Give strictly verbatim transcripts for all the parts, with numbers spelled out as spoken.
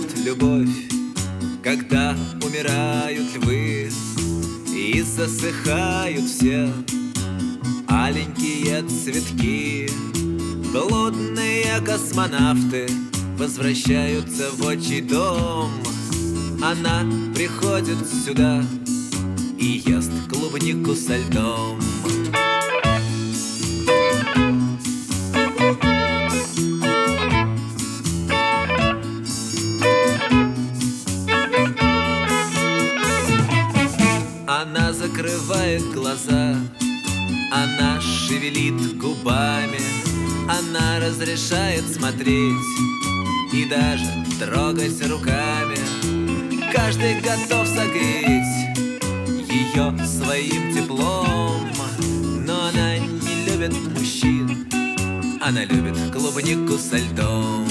приходит любовь, когда умирают львы и засыхают все аленькие цветки. Блудные космонавты возвращаются в отчий дом. Она приходит сюда и ест клубнику со льдом. Она закрывает глаза, она шевелит губами, она разрешает смотреть и даже трогать руками. Каждый готов согреть ее своим теплом, но она не любит мужчин, она любит клубнику со льдом.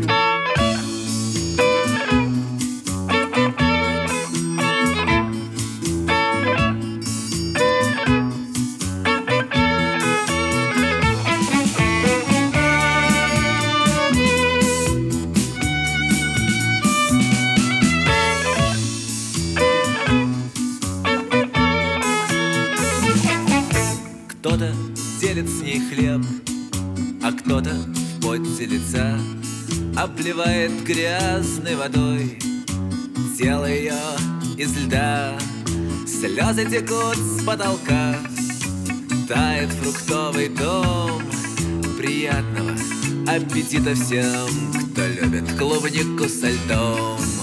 Кто-то делит с ней хлеб, а кто-то в поте лица обливает грязной водой тело ее из льда. Слезы текут с потолка, тает фруктовый дом. Приятного аппетита всем, кто любит клубнику со льдом.